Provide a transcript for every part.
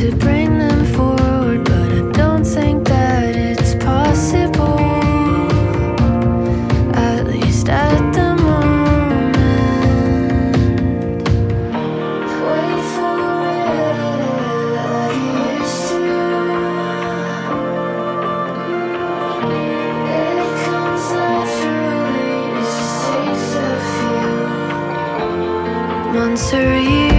to bring them forward, but I don't think that it's possible, at least at the moment. Wait for it like you used to. It comes naturally, it just takes a few months or years.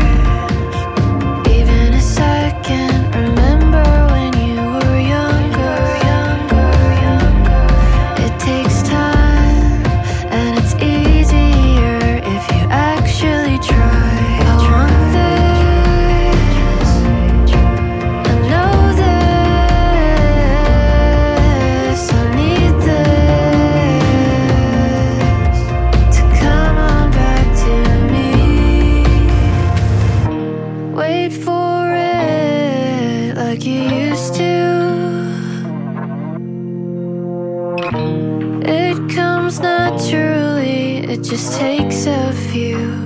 Just takes a few.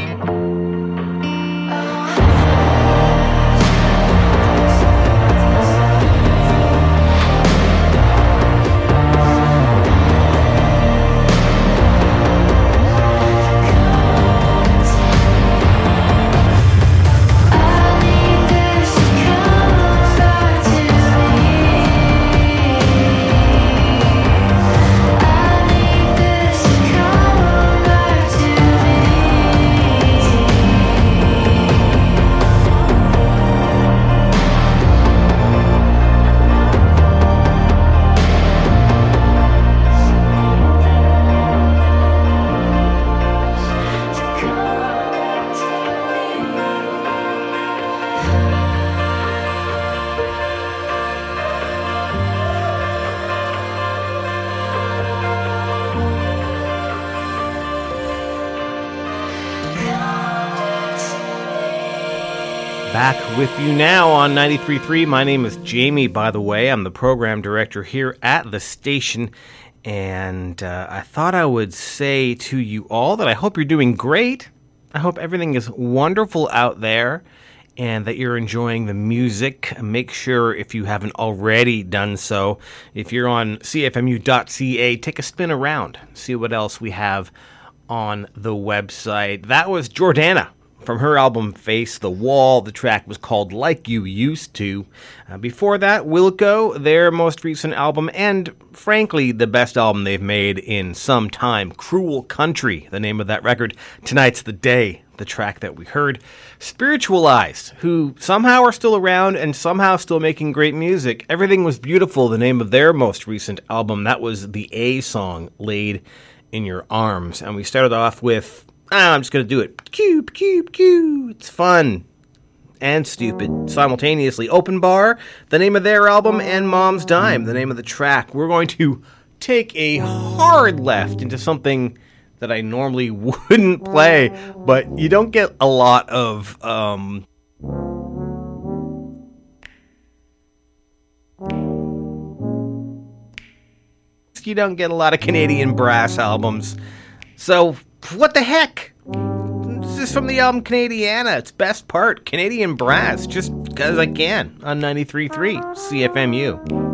Back with you now on 93.3. My name is Jamie, by the way. I'm the program director here at the station. And I thought I would say to you all that I hope you're doing great. I hope everything is wonderful out there and that you're enjoying the music. Make sure, if you haven't already done so, if you're on cfmu.ca, take a spin around, see what else we have on the website. That was Jordana from her album Face the Wall. The track was called Like You Used To. Before that, Wilco, their most recent album, and frankly, the best album they've made in some time, Cruel Country, the name of that record. Tonight's the Day, the track that we heard. Spiritualized, who somehow are still around and somehow still making great music. Everything Was Beautiful, the name of their most recent album. That was the A song, Laid in Your Arms. And we started off with, I'm just going to do it. Cube, cube, cube. It's fun and stupid simultaneously. Open Bar, the name of their album, and Mom's Dime, the name of the track. We're going to take a hard left into something that I normally wouldn't play, but you don't get a lot of you don't get a lot of Canadian brass albums. So what the heck? This is from the album Canadiana. It's Best Part, Canadian Brass, just because I can, on 93.3 CFMU.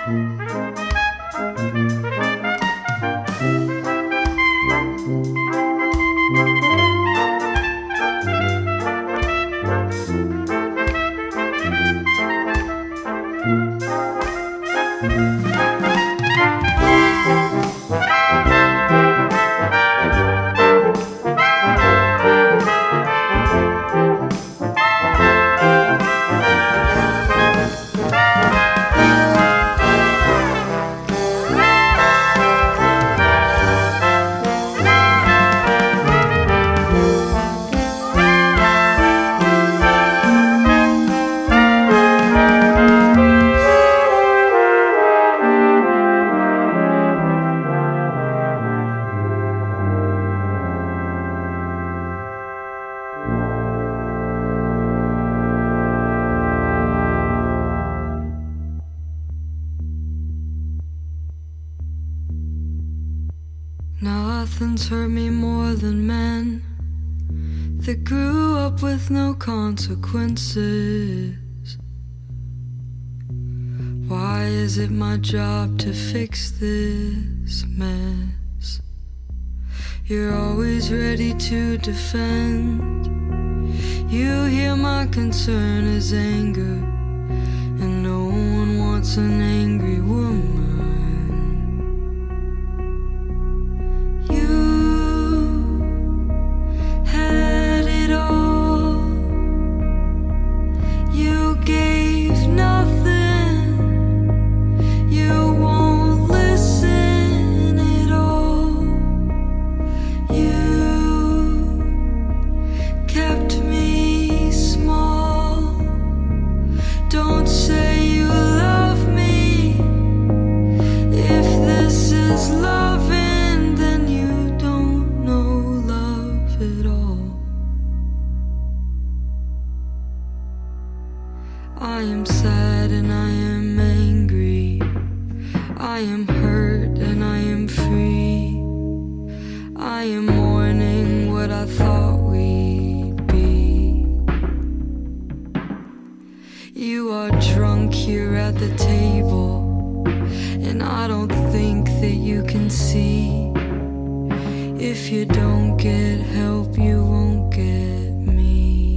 Nothing's hurt me more than men that grew up with no consequences. Why is it my job to fix this mess? You're always ready to defend. You hear my concern is anger, and no one wants an angry woman. I am sad and I am angry. I am hurt and I am free. I am mourning what I thought we'd be. You are drunk here at the table, and I don't think that you can see. If you don't get help, you won't get me.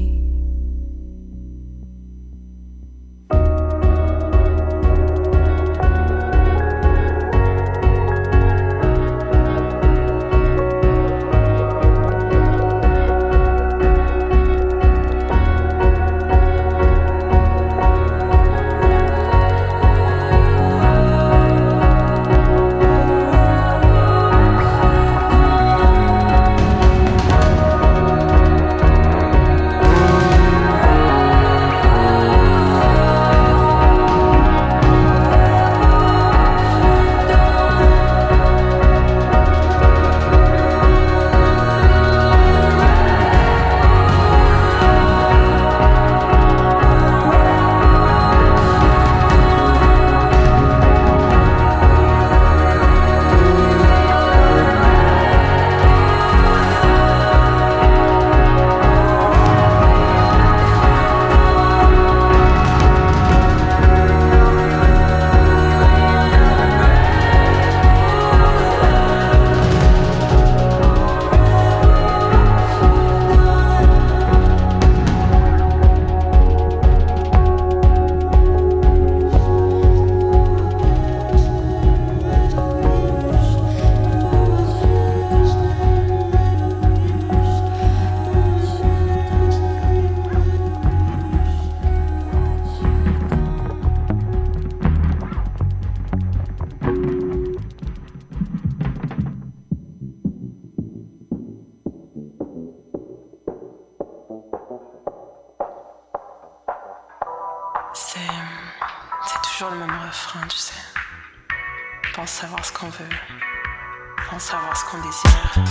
C'est toujours le même refrain, tu sais. Pense savoir ce qu'on veut, pense savoir ce qu'on désire.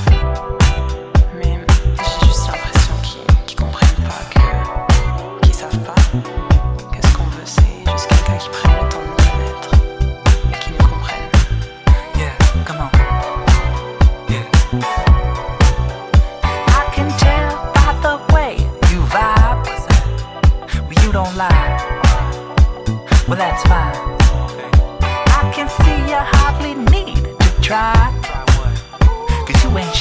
Mais j'ai juste l'impression qu'ils comprennent pas, qu'ils savent pas que ce qu'on veut c'est juste quelqu'un qui prenne le temps de nous connaître et qui nous comprenne. Yeah, come on. Yeah. I can tell by the way you vibe. Well, you don't lie. Well, that's fine. I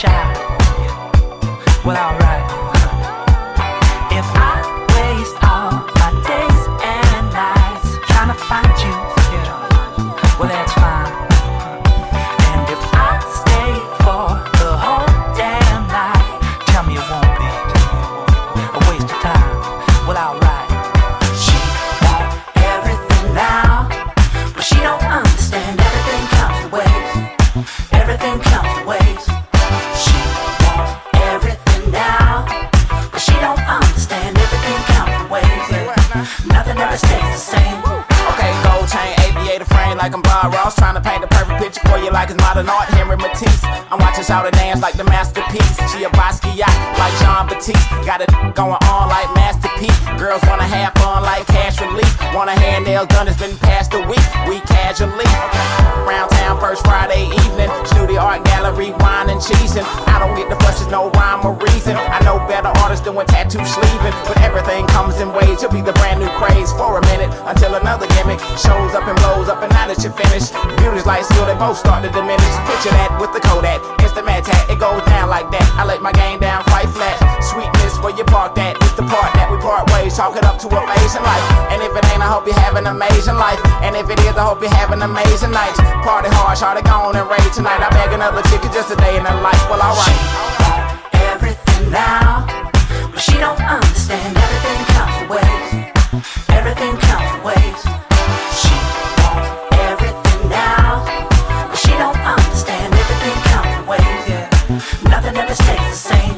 shy. Well, alright. If I waste all my days and nights trying to find you, well, that's fine. And if I stay for the whole damn night, tell me it won't be a waste of time. Well, alright. She want everything now, but she don't understand everything comes in waves. Everything comes in waves. She want everything now, but she don't understand everything comes in waves. Nothing ever stays the same. Okay, gold chain, aviator frame like I'm Bob Ross, trying to paint the perfect picture for you like it's modern art, Henry Matisse. I'm watching Shawty dance like the masterpiece. She a Basquiat like Jean Baptiste. Got it going on like masterpiece. Girls wanna have fun like cash release. Want a hair nails done, it's been past a week. We casually round town first Friday evening. Studio art gallery, wine and cheesing. I don't get the fuss, there's no rhyme or reason. I know better artists doing tattoo sleeving, but everything comes in waves. You'll be the brand new craze for a minute until another gimmick shows up and blows up, and now that you're finished, beauty's like steel, they both start to diminish. Picture that with the Kodak, instant mad tat, it goes down like that. I let my game down, fight flat. Sweetness, where you park that? It's the part that we part ways, chalk it up to amazing life. And if it ain't, I hope you have an amazing life. And if it is, I hope you have an amazing night. Party hard, try to go on and rage tonight. I beg another chicken, just a day in the life. Well, alright. She want everything now, but she don't understand everything comes in waves. Everything comes in waves. She want everything now, but she don't understand everything comes in waves. Nothing ever stays the same.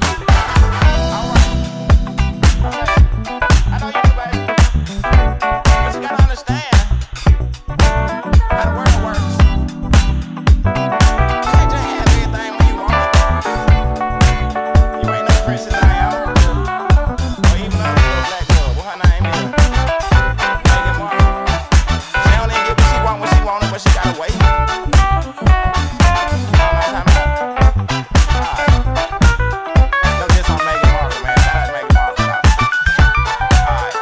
I know you do, baby. But you gotta understand how the world works. You can't just have everything when you want it. You ain't no princess, I am. Or even though you're a black girl, what her name is? Meghan Markle. She don't even get what she want when she want it, but she gotta wait. No diss on Meghan Markle, man. Shout out to Meghan Markle. Alright.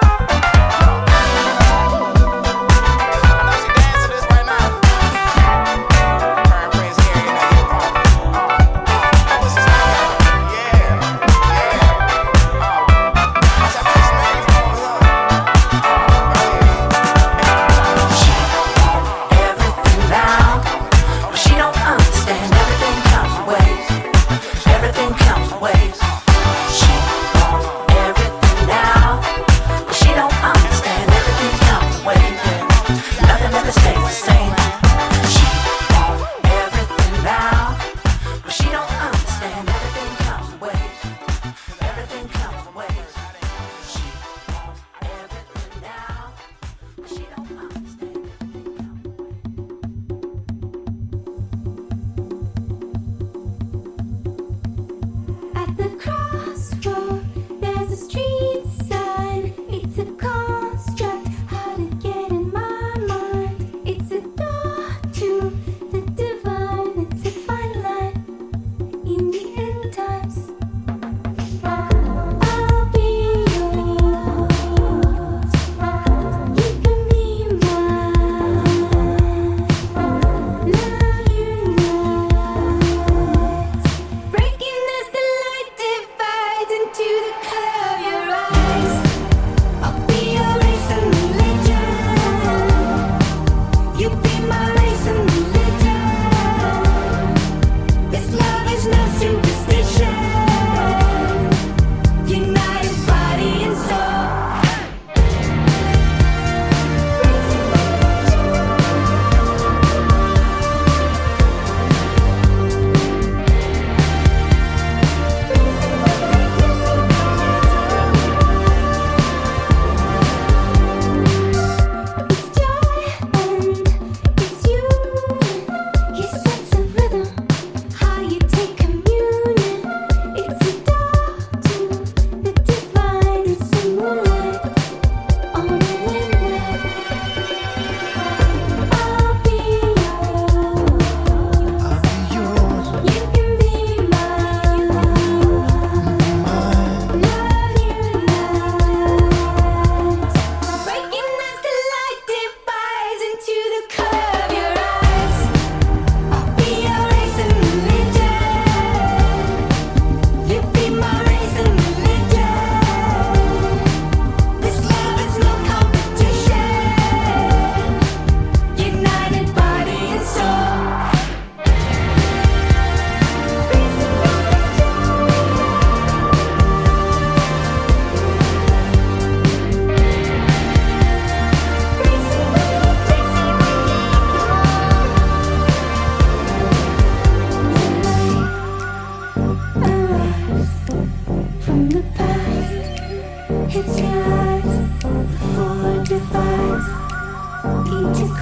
I know she dancing this right now. Current Prince Harry and that hip hop. What's his name? Yeah. What's that bitch name? She want everything now,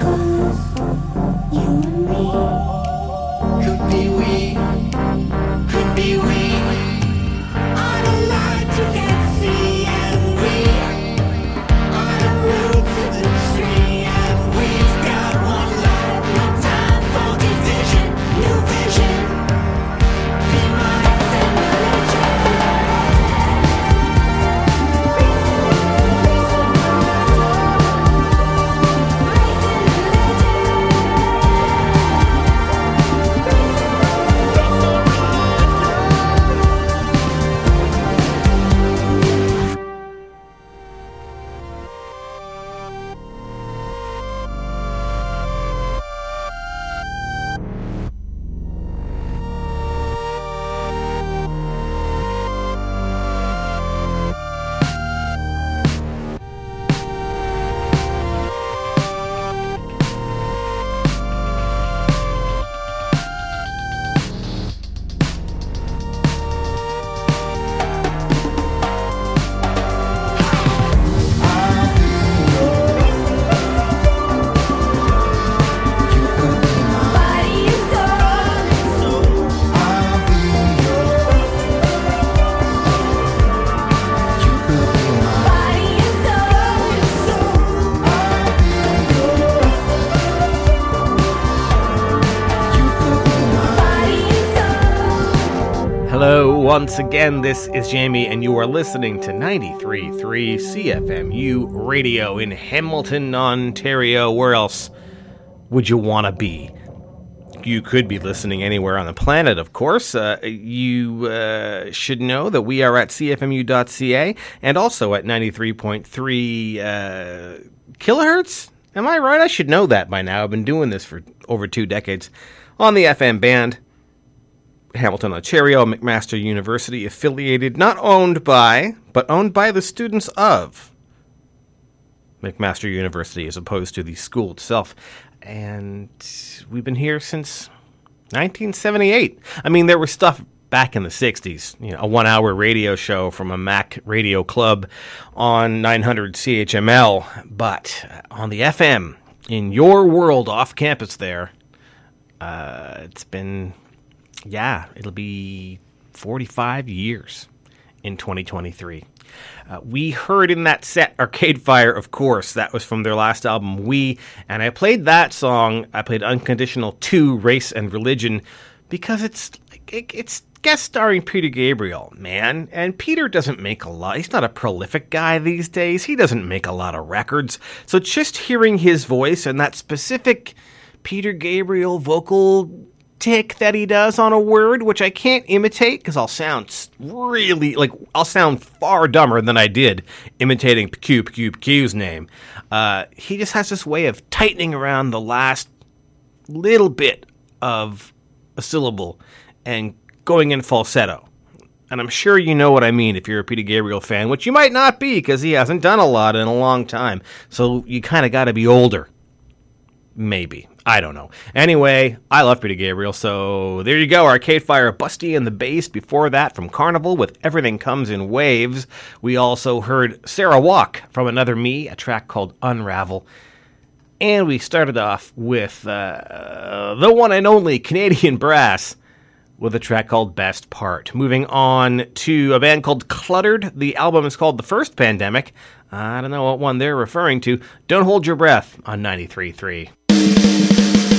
Once again, this is Jamie, and you are listening to 93.3 CFMU Radio in Hamilton, Ontario. Where else would you want to be? You could be listening anywhere on the planet, of course. You should know that we are at cfmu.ca and also at 93.3 kilohertz. Am I right? I should know that by now. I've been doing this for over 2 decades on the FM band. Hamilton, Ontario, McMaster University affiliated, not owned by, but owned by the students of McMaster University as opposed to the school itself. And we've been here since 1978. I mean, there was stuff back in the 60s, you know, a 1-hour radio show from a Mac radio club on 900 CHML, but on the FM, in your world off campus there, it's been... yeah, it'll be 45 years in 2023. We heard in that set Arcade Fire, of course. That was from their last album, We. And I played that song. I played Unconditional 2, Race and Religion, because it's guest starring Peter Gabriel, man. And Peter doesn't make a lot. He's not a prolific guy these days. He doesn't make a lot of records. So just hearing his voice and that specific Peter Gabriel vocal tick that he does on a word, which I can't imitate because I'll sound far dumber than I did imitating PQ's name. He just has this way of tightening around the last little bit of a syllable and going in falsetto. And I'm sure you know what I mean if you're a Peter Gabriel fan, which you might not be because he hasn't done a lot in a long time. So you kind of got to be older. Maybe. I don't know. Anyway, I love Peter Gabriel, so there you go. Arcade Fire, Busty and the Bass. Before that, from Carnival with Everything Comes in Waves. We also heard Sarah Walk from Another Me, a track called Unravel. And we started off with the one and only Canadian Brass with a track called Best Part. Moving on to a band called Cluttered. The album is called The First Pandemic. I don't know what one they're referring to. Don't Hold Your Breath on 93.3.